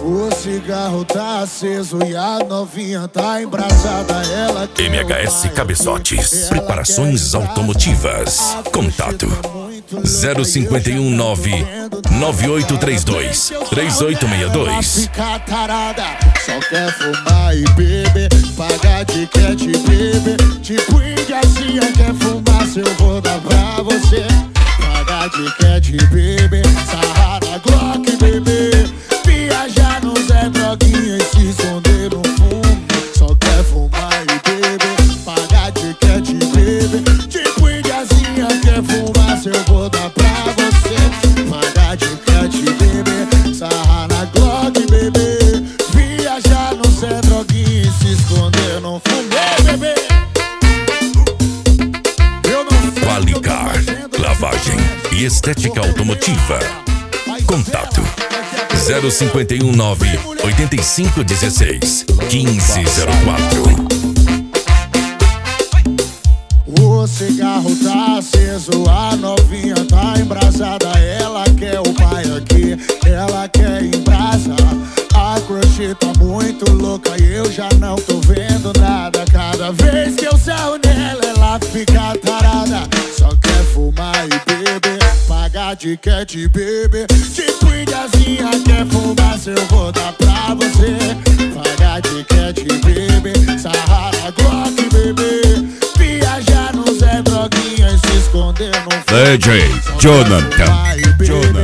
O cigarro tá aceso e a novinha tá embraçada. Ela quer MHS Cabeçotes, preparações automotivas. Contato 0519-9832-3862. Fica tarada, só quer fumar e beber, pagar de cat beber. Tipo indiazinha quer fumar, se eu vou dar pra você. Pagar de cat beber, sarrar na Glock beber. Viajar no Zé Droguinha e se esconder no fumo. Só quer fumar e beber, pagar de cat beber. Tipo indiazinha quer fumar, se eu vou dar pra você. Pagar de cat beber, sarrar na Glock beber. Viajar no Zé Droguinha e se esconder no fumo. Bebê, Qualicar, lavagem e estética automotiva. Contato 0519-8516-1504. o cigarro tá aceso, a novinha tá embrasada. Ela quer o pai aqui, ela quer embrasar. A crush tá muito louca e eu já não tô vendo nada. Cada vez que eu saio nela, ela fica tarada. Só quer fumar e beber, pagar de cat beber. Tipo indiazinha quer fumar, se eu vou dar pra você. Pagar de cat beber, sarrar na Glock beber. Viajar no Zé Droguinha e se esconder no DJ Jonathan.